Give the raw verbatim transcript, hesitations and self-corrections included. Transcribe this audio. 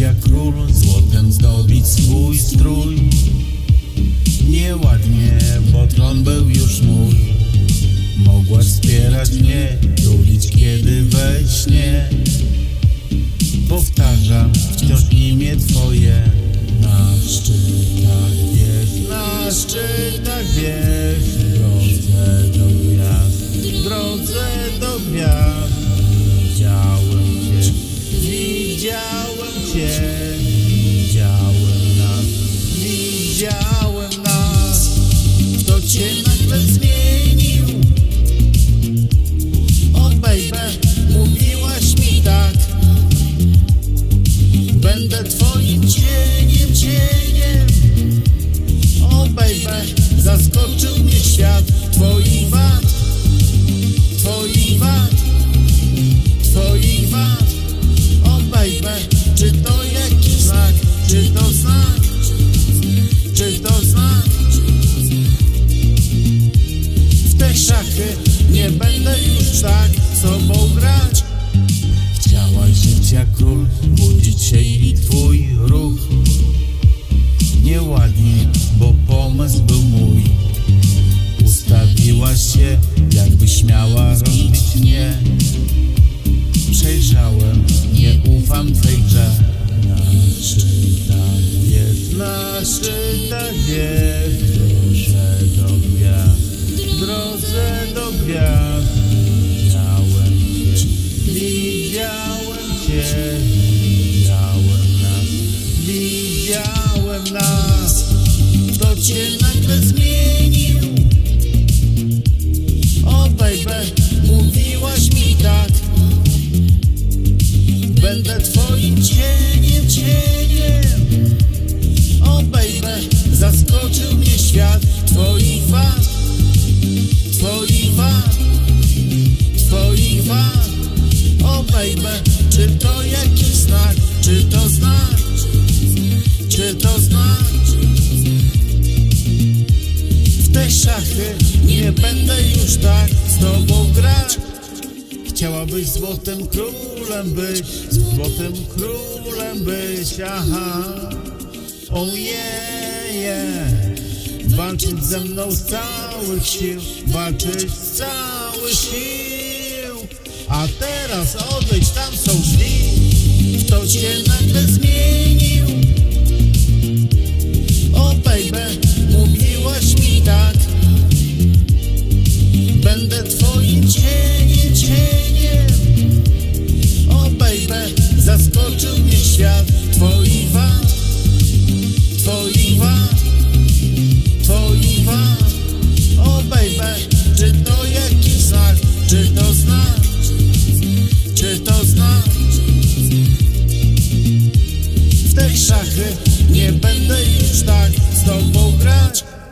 jak król, złotem zdobić swój strój. Nieładnie, bo tron był już mój. Mogłaś wspierać mnie, tulić kiedy we śnie. Powtarzam wciąż imię Twoje. Na szczytach wiesz, na szczytach wiesz, w drodze do gwiazd, w drodze do gwiazd. Widziałem Cię, widziałem Cię, widziałem nas, widziałem nas. Kto Cię nagle zmienił? O baby, mówiłaś mi tak. Będę Twoim cieniem, cieniem. O baby, zaskoczył mnie świat Twoich wad, Twoich wad, Twoich wad. O baby, czy to jakiś znak, czy to znak, czy to znak? W te szachy nie będę już tak z Tobą grać. Chciałaś żyć jak król, budzić się i Twój ruch. Nieładnie, bo pomysł był mój. Ustawiłaś się, jakbyś miała rozbić mnie. Przejrzałem, nie ufam Twej grze. Na szczytach wiesz, na szczytach wiesz, w drodze do gwiazd, w drodze do gwiazd. Widziałem Cię, widziałem Cię, widziałem nas, widziałem nas. Kto Cię nagle zmienił? O baby, mówiłaś mi tak. Będę Twoim cieniem, cieniem. O baby, zaskoczył mnie świat Twoich wad, Twoich wad, Twoich wad. O baby, czy to jakiś znak, czy to znak, czy to znak? W te szachy nie będę już tak z Tobą grać. Chciałabyś złotym królem być, złotym królem być, aha. Ojeje, walczyć ze mną z całych sił, walczyć z całych sił. A teraz odejdź, tam są drzwi. Kto Cię nagle zmienił? O baby, mówiłaś mi tak. Będę Twoim cieniem, cieniem. O baby, zaskoczył mnie świat Twoich wad, Twoich wad, Twoich wad. O baby, czy to jakiś znak, czy to znak, czy to znak? W te szachy nie będę już tak z Tobą grać.